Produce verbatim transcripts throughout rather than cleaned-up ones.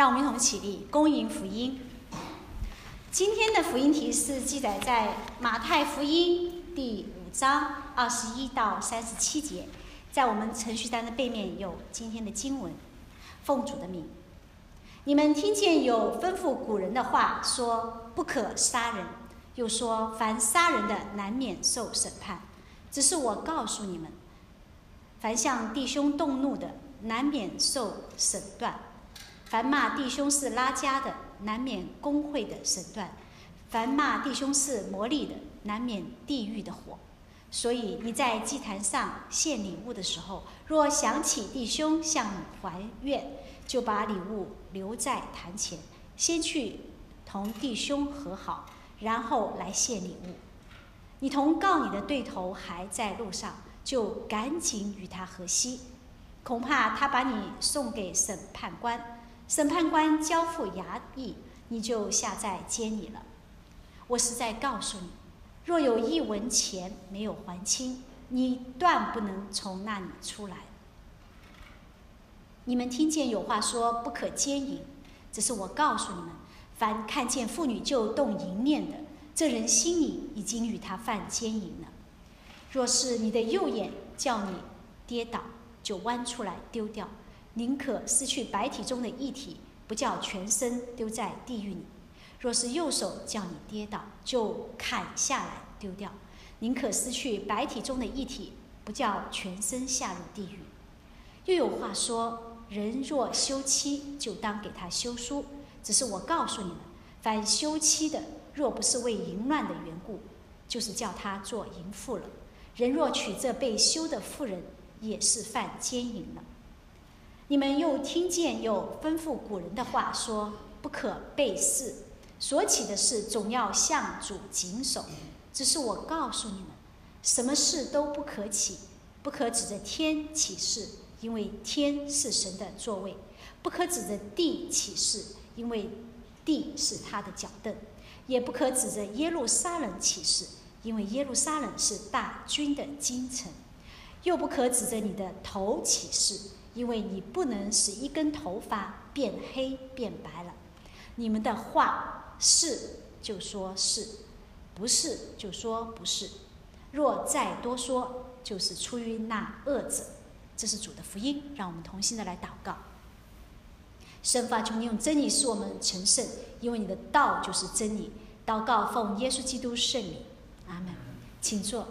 让我们一同起立，恭迎福音。今天的福音题是记载在马太福音第五章二十一到三十七节，在我们程序单的背面有今天的经文。奉主的名，你们听见有吩咐古人的话，说不可杀人，又说凡杀人的难免受审判。只是我告诉你们，凡向弟兄动怒的，难免受审断；凡骂弟兄是拉加的，难免公会的审断；凡骂弟兄是魔力的，难免地狱的火。所以你在祭坛上献礼物的时候，若想起弟兄向你还愿，就把礼物留在坛前，先去同弟兄和好，然后来献礼物。你同告你的对头还在路上，就赶紧与他和稀，恐怕他把你送给审判官，审判官交付衙役，你就下在监里了。我实在告诉你，若有一文钱没有还清，你断不能从那里出来。你们听见有话说不可奸淫，只是我告诉你们，凡看见妇女就动淫念的，这人心里已经与他犯奸淫了。若是你的右眼叫你跌倒，就弯出来丢掉，宁可失去白体中的一体，不叫全身丢在地狱里。若是右手叫你跌倒，就砍下来丢掉，宁可失去白体中的一体，不叫全身下入地狱。又有话说，人若休妻，就当给他休书。只是我告诉你们，凡休妻的，若不是为淫乱的缘故，就是叫他做淫妇了。人若娶这被休的妇人，也是犯奸淫了。你们又听见有吩咐古人的话说，不可背誓，所起的事总要向主谨守。只是我告诉你们，什么事都不可起，不可指着天起誓，因为天是神的座位；不可指着地起誓，因为地是他的脚凳；也不可指着耶路撒冷起誓，因为耶路撒冷是大军的京城；又不可指着你的头起誓，因为你不能使一根头发变黑变白了。你们的话是就说是，不是就说不是。若再多说，就是出于那恶者。这是主的福音，让我们同心的来祷告。神父啊，求你用真理使我们成圣，因为你的道就是真理。祷告奉耶稣基督圣名，阿门。请坐。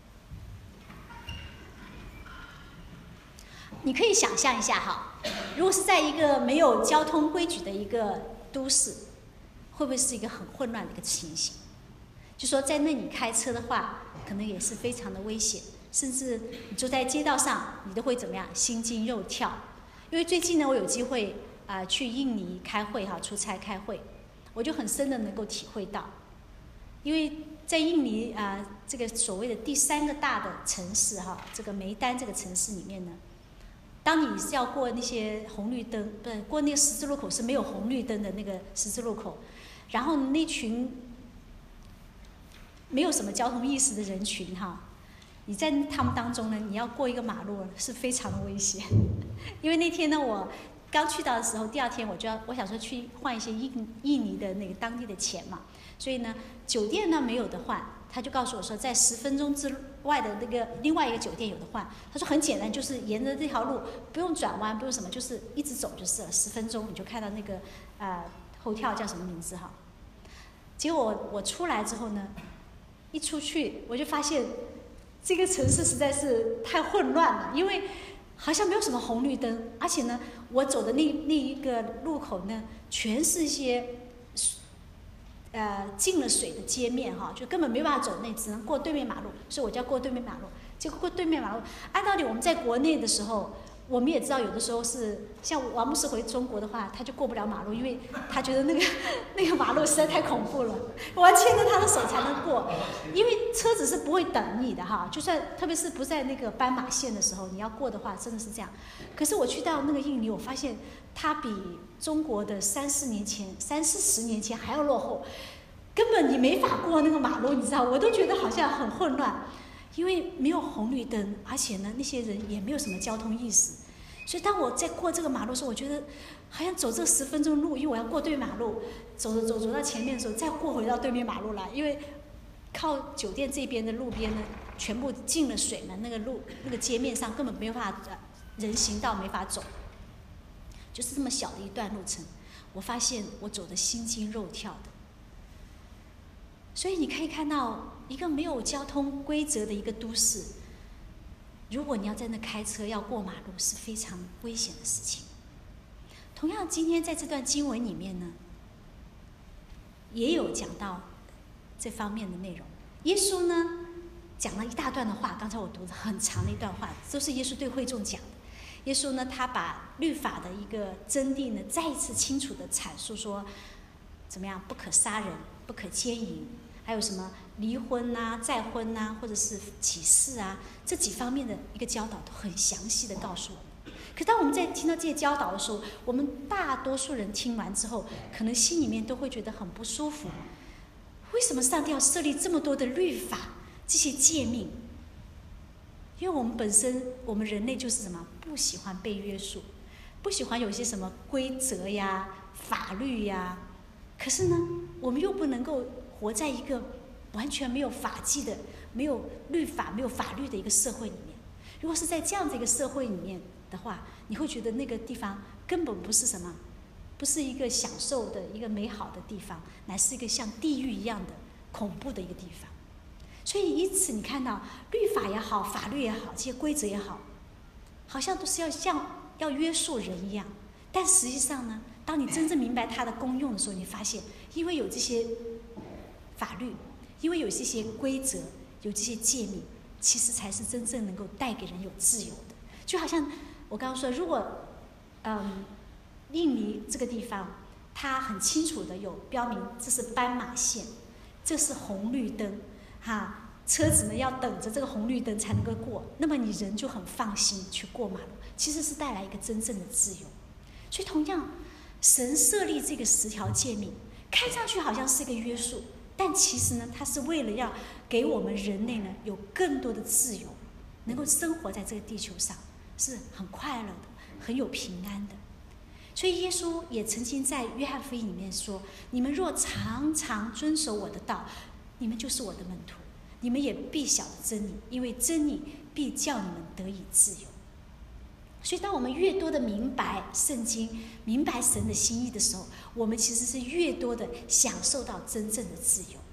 你可以想象一下哈，如果是在一个没有交通规矩的一个都市，会不会是一个很混乱的一个情形？就说在那里开车的话，可能也是非常的危险，甚至你走在街道上，你都会怎么样，心惊肉跳。因为最近呢，我有机会啊、呃、去印尼开会哈，出差开会，我就很深的能够体会到，因为在印尼啊、呃、这个所谓的第三个大的城市哈，这个梅丹这个城市里面呢，当你是要过那些红绿灯，不是过那个十字路口是没有红绿灯的那个十字路口，然后那群没有什么交通意识的人群哈，你在他们当中呢，你要过一个马路是非常的危险。因为那天呢，我刚去到的时候，第二天我就要我想说去换一些印印尼的那个当地的钱嘛，所以呢，酒店呢没有的换，他就告诉我说，在十分钟之外的那个另外一个酒店有的换。他说很简单，就是沿着这条路不用转弯，不用什么，就是一直走就是了，十分钟你就看到那个呃hotel叫什么名字哈。结果我我出来之后呢，一出去我就发现这个城市实在是太混乱了，因为好像没有什么红绿灯，而且呢，我走的那那一个路口呢，全是一些呃进了水的街面哈，就根本没办法走那，只能过对面马路，所以我就要过对面马路。结果过对面马路，按道理我们在国内的时候，我们也知道有的时候是像王牧师回中国的话，他就过不了马路，因为他觉得那个那个马路实在太恐怖了，我要牵着他的手才能过，因为车子是不会等你的哈，就算特别是不在那个斑马线的时候，你要过的话真的是这样。可是我去到那个印尼，我发现它比中国的三四年前、三四十年前还要落后，根本你没法过那个马路，你知道，我都觉得好像很混乱。因为没有红绿灯，而且呢，那些人也没有什么交通意识， 所以当我在过这个马路的时候，我觉得好像走这十分钟路，因为我要过对马路，走着走走到前面的时候，再过回到对面马路来，因为靠酒店这边的路边呢，全部进了水门，那个路那个街面上根本没有办法，人行道没法走，就是这么小的一段路程，我发现我走得心惊肉跳的。所以你可以看到，一个没有交通规则的一个都市，如果你要在那开车要过马路，是非常危险的事情。同样，今天在这段经文里面呢，也有讲到这方面的内容。耶稣呢讲了一大段的话，刚才我读的很长的一段话，都是耶稣对会众讲的。耶稣呢，他把律法的一个真谛呢，再一次清楚的阐述说，怎么样，不可杀人，不可奸淫，还有什么离婚啊、再婚啊，或者是起誓啊，这几方面的一个教导都很详细的告诉我们。可当我们在听到这些教导的时候，我们大多数人听完之后，可能心里面都会觉得很不舒服。为什么上帝要设立这么多的律法、这些诫命？因为我们本身，我们人类就是什么，不喜欢被约束，不喜欢有些什么规则呀、法律呀。可是呢，我们又不能够活在一个完全没有法纪的、没有律法、没有法律的一个社会里面。如果是在这样的一个社会里面的话，你会觉得那个地方根本不是什么，不是一个享受的一个美好的地方，乃是一个像地狱一样的恐怖的一个地方。所以因此你看到律法也好，法律也好，这些规则也好，好像都是要像要约束人一样。但实际上呢，当你真正明白它的功用的时候，你发现因为有这些法律，因为有这些规则，有这些诫命，其实才是真正能够带给人有自由的。就好像我刚刚说，如果嗯印尼这个地方它很清楚的有标明，这是斑马线，这是红绿灯，哈，车子呢要等着这个红绿灯才能够过，那么你人就很放心去过马路，其实是带来一个真正的自由。所以同样，神设立这个十条诫命，看上去好像是一个约束，但其实呢，它是为了要给我们人类呢有更多的自由，能够生活在这个地球上，是很快乐的，很有平安的。所以耶稣也曾经在约翰福音里面说，你们若常常遵守我的道，你们就是我的门徒，你们也必晓得真理，因为真理必叫你们得以自由。所以当我们越多的明白圣经，明白神的心意的时候，我们其实是越多的享受到真正的自由。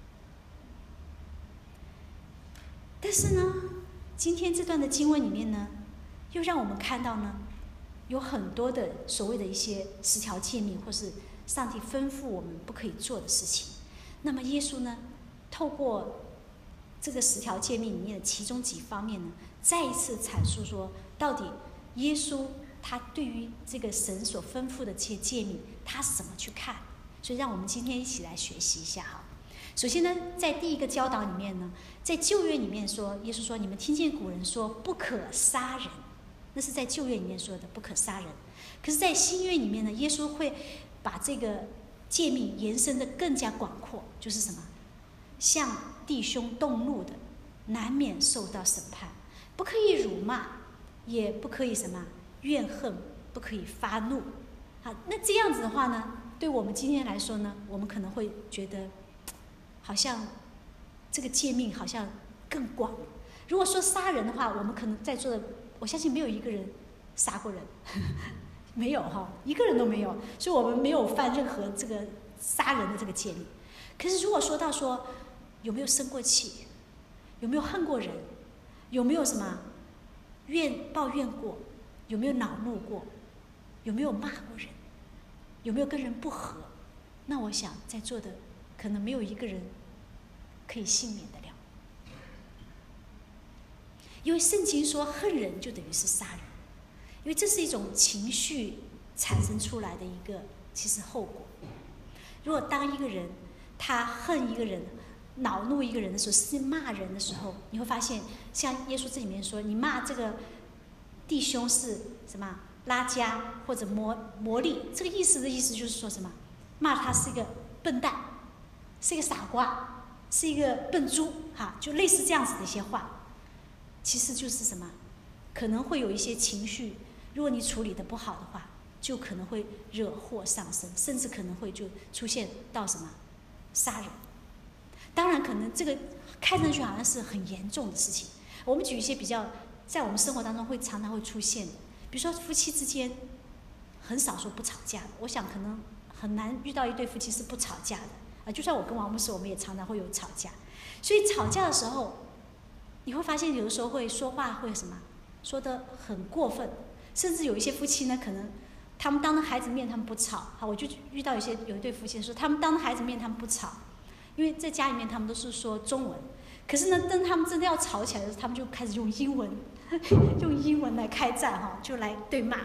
但是呢，今天这段的经文里面呢，又让我们看到呢，有很多的所谓的一些十条诫命，或是上帝吩咐我们不可以做的事情。那么耶稣呢，透过这个十条诫命里面的其中几方面呢，再一次阐述说，到底耶稣他对于这个神所吩咐的这些诫命，他是怎么去看？所以让我们今天一起来学习一下哈。首先呢，在第一个教导里面呢，在旧约里面说，耶稣说，你们听见古人说不可杀人，那是在旧约里面说的不可杀人。可是在新约里面呢，耶稣会把这个诫命延伸得更加广阔，就是什么，向弟兄动怒的难免受到审判，不可以辱骂，也不可以什么怨恨，不可以发怒。好，那这样子的话呢，对我们今天来说呢，我们可能会觉得好像这个诫命好像更广。如果说杀人的话，我们可能在座的，我相信没有一个人杀过人，没有哈，一个人都没有，所以我们没有犯任何这个杀人的这个诫命。可是如果说到说有没有生过气，有没有恨过人，有没有什么怨抱怨过，有没有恼怒过，有没有骂过人，有没有跟人不和，那我想在座的可能没有一个人可以幸免得了。因为圣经说恨人就等于是杀人，因为这是一种情绪产生出来的一个其实后果。如果当一个人他恨一个人，恼怒一个人的时候，是骂人的时候，你会发现像耶稣这里面说，你骂这个弟兄是什么拉加或者魔魔力，这个意思的意思就是说什么，骂他是一个笨蛋，是一个傻瓜，是一个笨猪，哈，就类似这样子的一些话，其实就是什么，可能会有一些情绪如果你处理的不好的话，就可能会惹祸上身，甚至可能会就出现到什么杀人。当然，可能这个看上去好像是很严重的事情。我们举一些比较在我们生活当中会常常会出现的，比如说夫妻之间很少说不吵架的，我想可能很难遇到一对夫妻是不吵架的啊。就算我跟王牧师，我们也常常会有吵架。所以吵架的时候，你会发现有的时候会说话会什么说得很过分，甚至有一些夫妻呢，可能他们当着孩子面他们不吵。好，我就遇到一些有一对夫妻说，他们当着孩子面他们不吵，因为在家里面他们都是说中文，可是呢，当他们真的要吵起来的时候，他们就开始用英文，用英文来开战哈，就来对骂。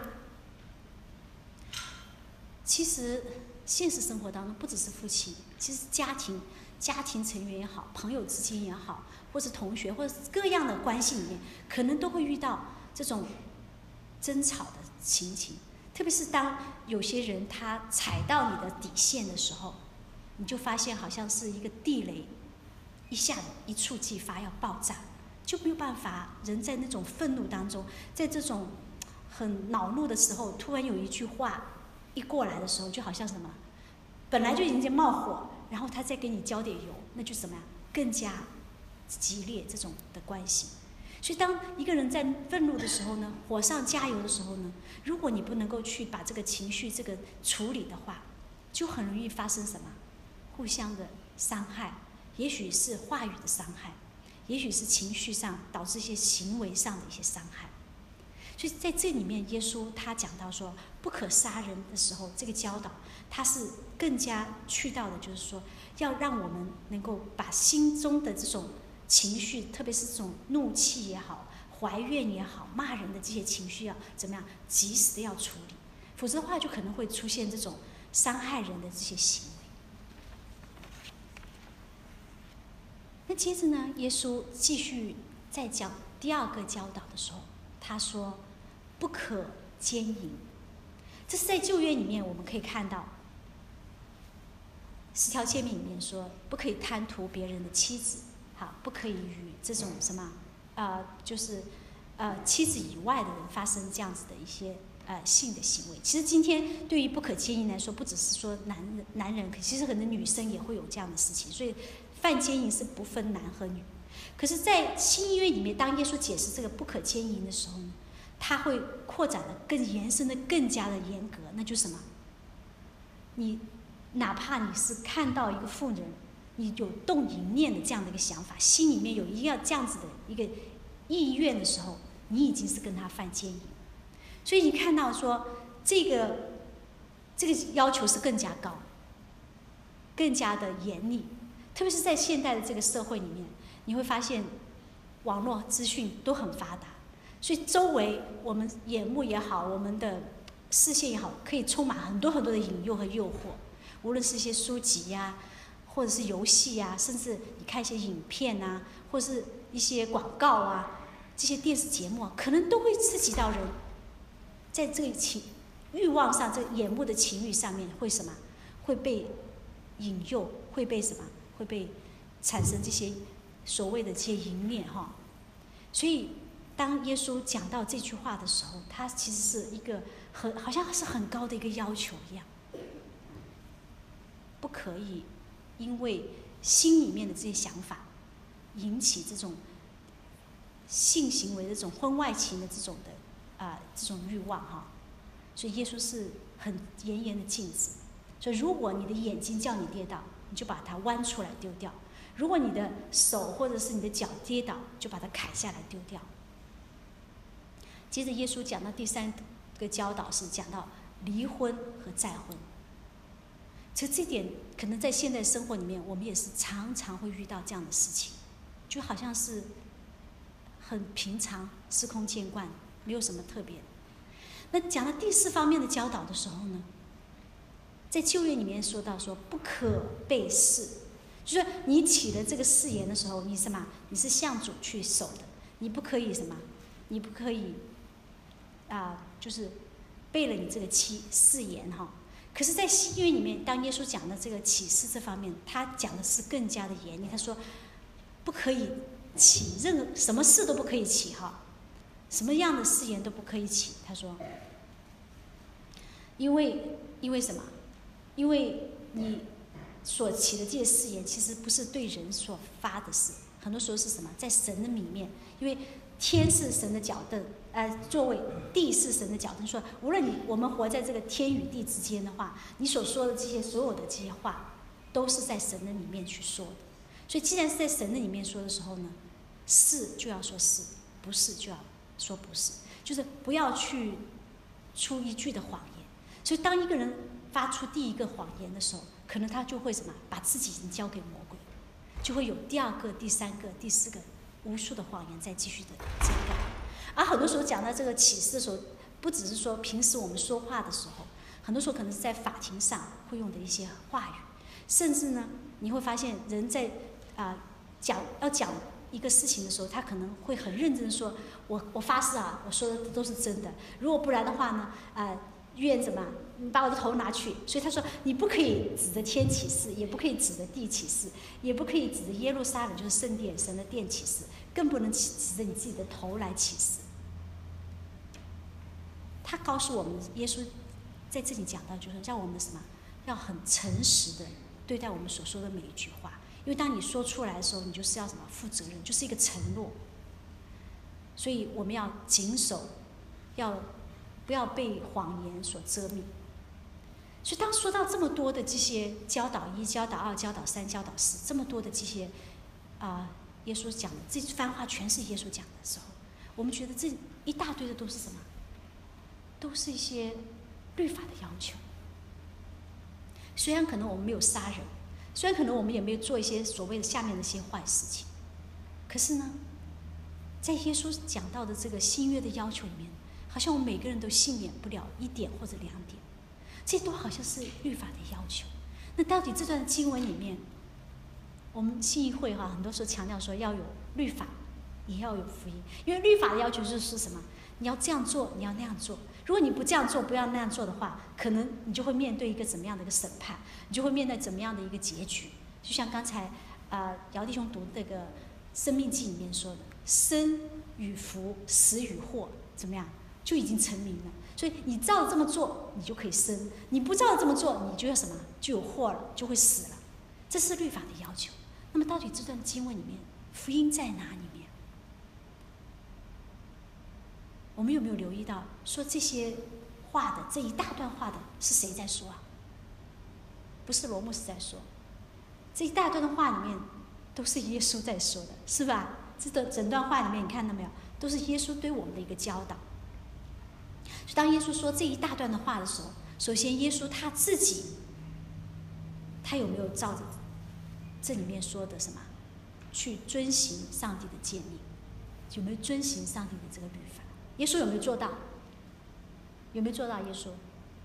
其实现实生活当中不只是夫妻，其实家庭、家庭成员也好，朋友之间也好，或是同学，或者各样的关系里面，可能都会遇到这种争吵的情形。特别是当有些人他踩到你的底线的时候，你就发现好像是一个地雷，一下子一触即发要爆炸，就没有办法。人在那种愤怒当中，在这种很恼怒的时候，突然有一句话一过来的时候，就好像什么，本来就已经在冒火，然后他再给你浇点油，那就怎么样，更加激烈这种的关系。所以当一个人在愤怒的时候呢，火上加油的时候呢，如果你不能够去把这个情绪这个处理的话，就很容易发生什么互相的伤害，也许是话语的伤害，也许是情绪上导致一些行为上的一些伤害。所以在这里面，耶稣他讲到说不可杀人的时候，这个教导他是更加去到的，就是说要让我们能够把心中的这种情绪，特别是这种怒气也好、怀怨也好、骂人的这些情绪，要怎么样及时的要处理，否则的话就可能会出现这种伤害人的这些行为。那接着呢，耶稣继续再讲第二个教导的时候，他说不可奸淫。这是在旧约里面我们可以看到十条诫命里面说，不可以贪图别人的妻子，好，不可以与这种什么呃就是呃妻子以外的人发生这样子的一些呃性的行为。其实今天对于不可奸淫来说，不只是说男人男人，其实可能女生也会有这样的事情，所以犯奸淫是不分男和女。可是在新约里面，当耶稣解释这个不可奸淫的时候呢，他会扩展的更延伸的更加的严格。那就是什么，你哪怕你是看到一个妇人，你有动淫念的这样的一个想法，心里面有一个这样子的一个意愿的时候，你已经是跟他犯奸淫。所以你看到说这个这个要求是更加高，更加的严厉。特别是在现代的这个社会里面，你会发现网络资讯都很发达，所以周围我们眼目也好，我们的视线也好，可以充满很多很多的引诱和诱惑。无论是一些书籍呀、啊，或者是游戏呀、啊，甚至你看一些影片啊，或者是一些广告啊，这些电视节目啊，可能都会刺激到人，在这个情欲望上，这个眼目的情欲上面会什么？会被引诱，会被什么？会被产生这些所谓的这些淫念哈。所以当耶稣讲到这句话的时候，他其实是一个很好像是很高的一个要求一样，不可以因为心里面的这些想法引起这种性行为的这种婚外情的这种的啊、呃、这种欲望哈。所以耶稣是很严严的禁止。所以如果你的眼睛叫你跌倒，你就把它弯出来丢掉；如果你的手或者是你的脚跌倒，就把它砍下来丢掉。接着耶稣讲到第三个教导是讲到离婚和再婚。其实这点可能在现代生活里面，我们也是常常会遇到这样的事情，就好像是很平常、司空见惯，没有什么特别。那讲到第四方面的教导的时候呢，在旧约里面说到说不可背誓，就是说你起了这个誓言的时候，你什么？你是向主去守的，你不可以什么？你不可以啊、呃，就是背了你这个契誓言哈。可是，在新约里面，当耶稣讲的这个起誓这方面，他讲的是更加的严厉。他说，不可以起任何什么事都不可以起哈， 什么样的誓言都不可以起。他说，因为因为什么？因为你所起的这些誓言，其实不是对人所发的誓，很多时候是什么？在神的里面，因为天是神的脚凳，呃，座位；地是神的脚凳。说，无论你我们活在这个天与地之间的话，你所说的这些所有的这些话，都是在神的里面去说的。所以，既然是在神的里面说的时候呢，是就要说是，不是就要说不是，就是不要去出一句的谎言。所以，当一个人发出第一个谎言的时候，可能他就会什么，把自己已经交给魔鬼，就会有第二个、第三个、第四个，无数的谎言在继续的增高。而很多时候讲到这个启示的时候，不只是说平时我们说话的时候，很多时候可能是在法庭上会用的一些话语，甚至呢，你会发现人在啊、呃、讲要讲一个事情的时候，他可能会很认真的说，我我发誓啊，我说的都是真的，如果不然的话呢，呃。愿怎么？你把我的头拿去。所以他说，你不可以指着天起誓，也不可以指着地起誓，也不可以指着耶路撒冷就是圣殿神的殿起誓，更不能指着你自己的头来起誓。他告诉我们，耶稣在这里讲到，就是让我们什么，要很诚实的对待我们所说的每一句话，因为当你说出来的时候，你就是要什么负责任，就是一个承诺。所以我们要谨守，要。不要被谎言所遮蔽。所以当说到这么多的这些教导一、教导二、教导三、教导四，这么多的这些啊、呃，耶稣讲的这番话全是耶稣讲的时候，我们觉得这一大堆的都是什么？都是一些律法的要求。虽然可能我们没有杀人，虽然可能我们也没有做一些所谓的下面的一些坏事情，可是呢，在耶稣讲到的这个新约的要求里面，好像我们每个人都幸免不了一点或者两点，这都好像是律法的要求。那到底这段经文里面，我们信义会哈很多时候强调说要有律法，也要有福音，因为律法的要求就是什么？你要这样做，你要那样做。如果你不这样做，不要那样做的话，可能你就会面对一个怎么样的一个审判，你就会面对怎么样的一个结局。就像刚才啊、呃、姚弟兄读那个《生命记》里面说的，生与福，死与祸，怎么样？就已经成名了，所以你照着这么做，你就可以生；你不照着这么做，你就要什么？就有祸了，就会死了。这是律法的要求。那么，到底这段经文里面，福音在哪里面？我们有没有留意到，说这些话的这一大段话的是谁在说啊？不是罗牧师在说，这一大段的话里面都是耶稣在说的，是吧？这个整段话里面，你看到没有？都是耶稣对我们的一个教导。当耶稣说这一大段的话的时候，首先耶稣他自己，他有没有照着这里面说的什么，去遵行上帝的诫命？有没有遵行上帝的这个律法？耶稣有没有做到？有没有做到？耶稣，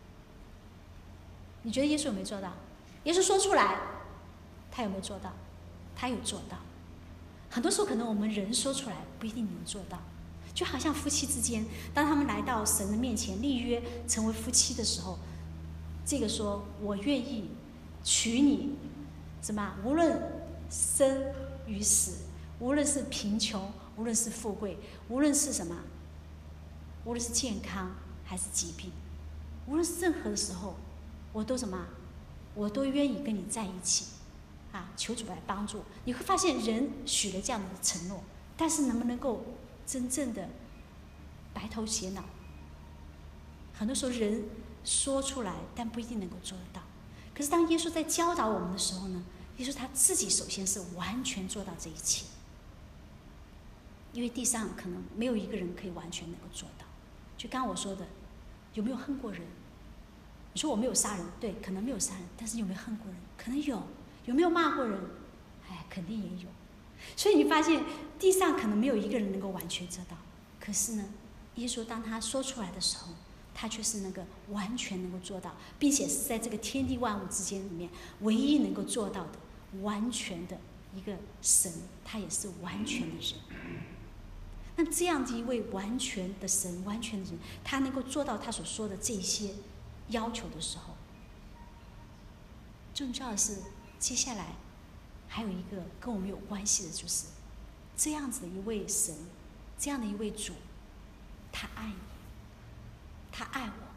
你觉得耶稣有没有做到？耶稣说出来，他有没有做到？他有做到。很多时候可能我们人说出来不一定能做到。就好像夫妻之间，当他们来到神的面前立约成为夫妻的时候，这个说我愿意娶你，什么？无论生与死，无论是贫穷，无论是富贵，无论是什么，无论是健康还是疾病，无论是任何的时候，我都什么？我都愿意跟你在一起，啊！求主来帮助。你会发现，人许了这样的承诺，但是能不能够真正的白头偕老？很多时候人说出来，但不一定能够做得到。可是当耶稣在教导我们的时候呢，耶稣他自己首先是完全做到这一切，因为地上可能没有一个人可以完全能够做到。就刚刚我说的，有没有恨过人？你说我没有杀人，对，可能没有杀人，但是有没有恨过人？可能有。有没有骂过人？哎，肯定也有。所以你发现地上可能没有一个人能够完全做到，可是呢，耶稣当他说出来的时候，他却是那个完全能够做到，并且是在这个天地万物之间里面唯一能够做到的完全的一个神，他也是完全的人。那这样的一位完全的神，完全的人，他能够做到他所说的这些要求的时候，重要的是接下来还有一个跟我们有关系的，就是这样子的一位神，这样的一位主， 他爱你，他爱我，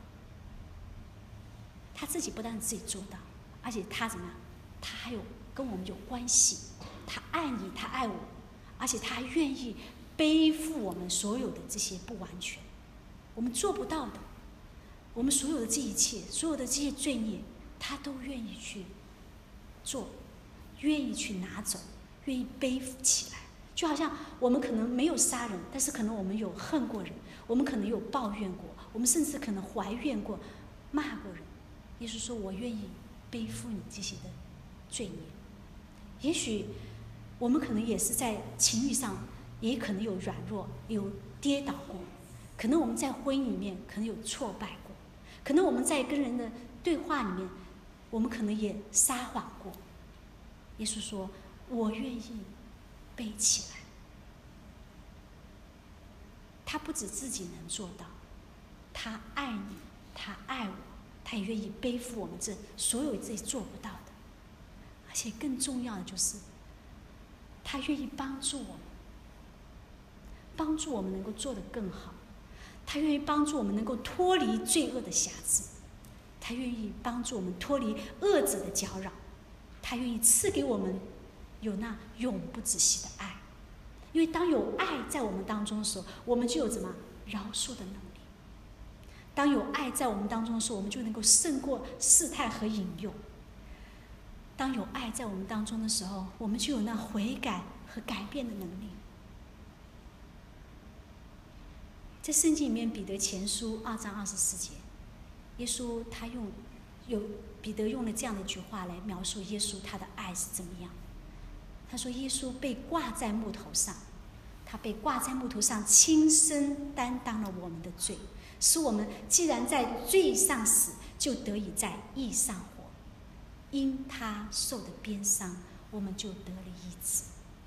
他自己不但自己做到，而且他怎么样？他还有跟我们有关系，他爱你，他爱我，而且他还愿意背负我们所有的这些不完全，我们做不到的，我们所有的这一切，所有的这些罪孽，他都愿意去做，愿意去拿走，愿意背负起来。就好像我们可能没有杀人，但是可能我们有恨过人，我们可能有抱怨过，我们甚至可能怀怨过、骂过人。耶稣说：“我愿意背负你这些的罪孽。”也许我们可能也是在情欲上，也可能有软弱，有跌倒过，可能我们在婚姻里面可能有挫败过，可能我们在跟人的对话里面，我们可能也撒谎过。耶稣说：“我愿意背起来。”他不止自己能做到，他爱你，他爱我，他也愿意背负我们这所有这做不到的。而且更重要的就是，他愿意帮助我们，帮助我们能够做得更好。他愿意帮助我们能够脱离罪恶的辖制，他愿意帮助我们脱离恶者的搅扰，他愿意赐给我们有那永不止息的爱。因为当有爱在我们当中的时候，我们就有怎么饶恕的能力。当有爱在我们当中的时候，我们就能够胜过试探和引诱。当有爱在我们当中的时候，我们就有那悔改和改变的能力。在圣经里面，彼得前书二章二十四节，耶稣他用有彼得用了这样的一句话来描述耶稣他的爱是怎么样。他说：“耶稣被挂在木头上，他被挂在木头上，亲身担当了我们的罪，使我们既然在罪上死，就得以在义上活。因他受的鞭伤，我们就得了医治。”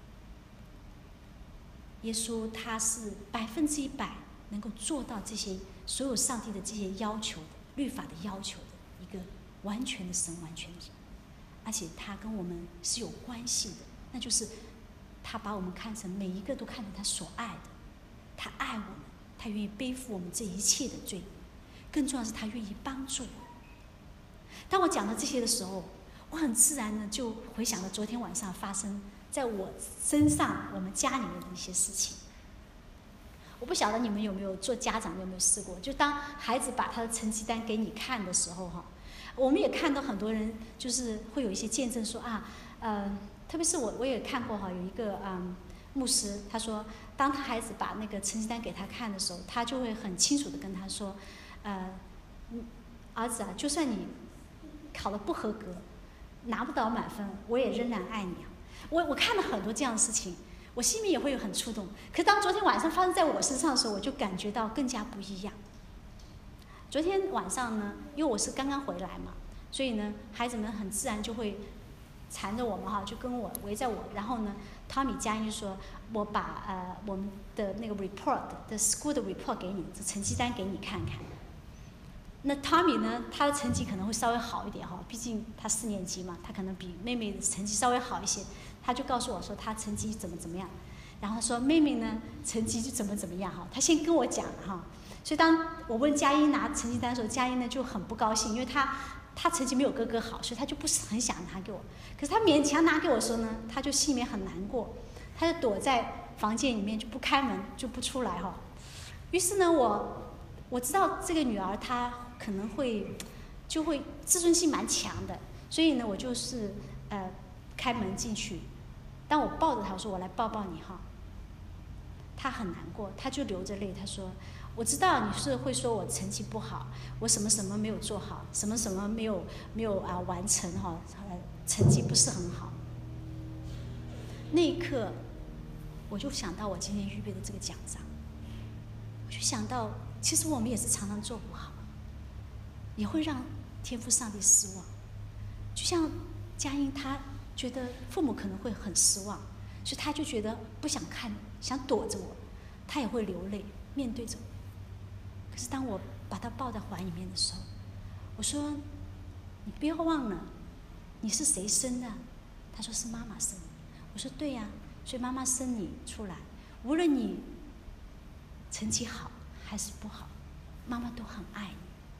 耶稣他是百分之一百能够做到这些所有上帝的这些要求的律法的要求的一个完全的神，完全的人，而且他跟我们是有关系的。那就是他把我们看成每一个都看成他所爱的，他爱我们，他愿意背负我们这一切的罪，更重要的是他愿意帮助我们。当我讲到这些的时候，我很自然的就回想到昨天晚上发生在我身上我们家里面的一些事情。我不晓得你们有没有做家长有没有试过，就当孩子把他的成绩单给你看的时候哈，我们也看到很多人就是会有一些见证说啊，呃特别是我，我也看过哈，有一个嗯牧师，他说，当他孩子把那个成绩单给他看的时候，他就会很清楚的跟他说，呃，儿子啊，就算你考得不合格，拿不到满分，我也仍然爱你啊。我我看了很多这样的事情，我心里也会有很触动。可是当昨天晚上发生在我身上的时候，我就感觉到更加不一样。昨天晚上呢，因为我是刚刚回来嘛，所以呢，孩子们很自然就会缠着我们哈，就跟我围在我，然后呢，汤米佳音就说：“我把呃我们的那个 report 的 school 的 report 给你，这成绩单给你看看。”那汤米呢，他的成绩可能会稍微好一点哈，毕竟他四年级嘛，他可能比妹妹的成绩稍微好一些。他就告诉我说他成绩怎么怎么样，然后他说妹妹呢成绩就怎么怎么样哈，他先跟我讲哈。所以当我问佳音拿成绩单的时候，佳音呢就很不高兴，因为他。他成绩没有哥哥好，所以他就不是很想拿给我。可是他勉强拿给我的时候呢，他就心里面很难过，他就躲在房间里面就不开门，就不出来哈。于是呢，我我知道这个女儿她可能会就会自尊心蛮强的，所以呢，我就是呃开门进去。当我抱着她说：“我来抱抱你哈。”她很难过，她就流着泪，她说。我知道你是会说我成绩不好，我什么什么没有做好，什么什么没有没有啊完成哈，呃成绩不是很好。那一刻，我就想到我今天预备的这个奖章，我就想到，其实我们也是常常做不好，也会让天父上帝失望。就像佳音，她觉得父母可能会很失望，所以她就觉得不想看，想躲着我，她也会流泪面对着我。可是当我把他抱在怀里面的时候，我说：“你不要忘了，你是谁生的？”他说：“是妈妈生的。”我说：“对呀，所以妈妈生你出来，无论你成绩好还是不好，妈妈都很爱你。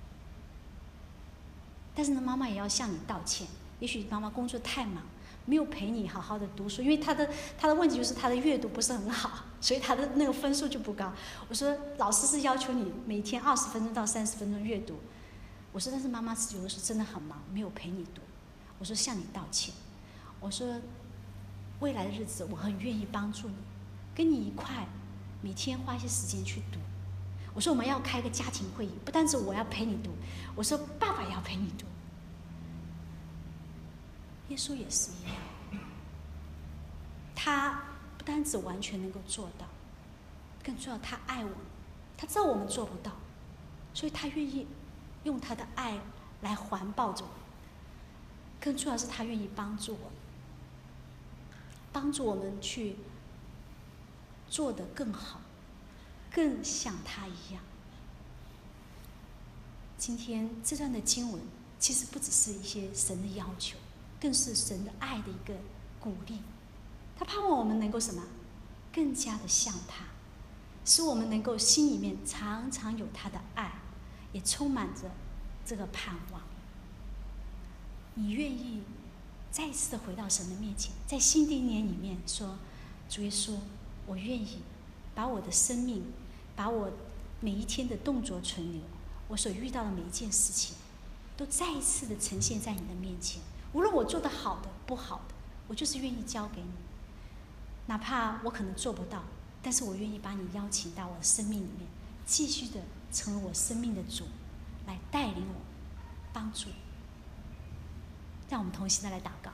但是呢，妈妈也要向你道歉。也许妈妈工作太忙，没有陪你好好的读书，因为她的她的问题就是她的阅读不是很好，所以她的那个分数就不高。我说老师是要求你每天二十分钟到三十分钟阅读，我说但是妈妈有的时候真的很忙，没有陪你读。我说向你道歉。我说未来的日子我很愿意帮助你，跟你一块每天花一些时间去读。我说我们要开个家庭会议，不单是我要陪你读，我说爸爸也要陪你读。耶稣也是一样，他不单只完全能够做到，更重要他爱我们，他知道我们做不到，所以他愿意用他的爱来环抱着我们。更重要的是他愿意帮助我们，帮助我们去做得更好，更像他一样。今天这段的经文其实不只是一些神的要求，更是神的爱的一个鼓励。他盼望我们能够什么？更加的像他，使我们能够心里面常常有他的爱，也充满着这个盼望。你愿意再一次的回到神的面前，在新的一年里面说：主耶稣，我愿意把我的生命，把我每一天的动作存留，我所遇到的每一件事情，都再一次的呈现在你的面前。无论我做的好的不好的，我就是愿意交给你。哪怕我可能做不到，但是我愿意把你邀请到我的生命里面，继续的成为我生命的主，来带领我，帮助我。让我们同心的来祷告。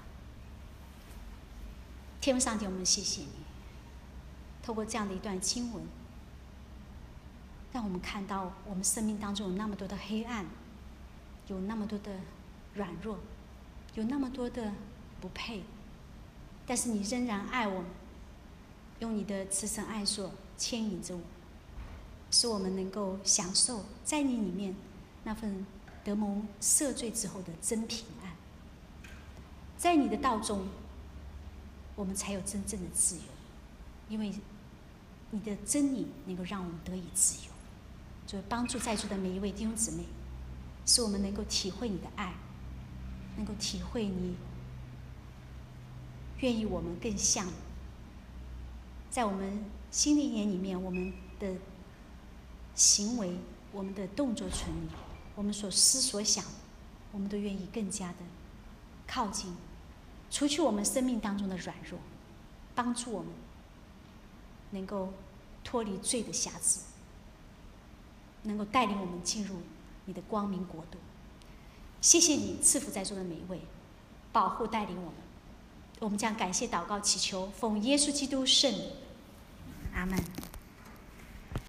天父上帝，我们谢谢你，透过这样的一段经文，让我们看到我们生命当中有那么多的黑暗，有那么多的软弱，有那么多的不配，但是你仍然爱我们，用你的慈神爱所牵引着我，使我们能够享受在你里面那份得蒙赦罪之后的真平安。在你的道中，我们才有真正的自由，因为你的真理能够让我们得以自由。所以帮助在座的每一位弟兄姊妹，使我们能够体会你的爱，能够体会你愿意我们更像你。在我们新的一年里面，我们的行为、我们的动作存留，我们所思所想，我们都愿意更加的靠近，除去我们生命当中的软弱，帮助我们能够脱离罪的辖制，能够带领我们进入你的光明国度。谢谢你赐福在座的每一位，保护带领我们。我们将感谢祷告祈求，奉耶稣基督圣名，阿门。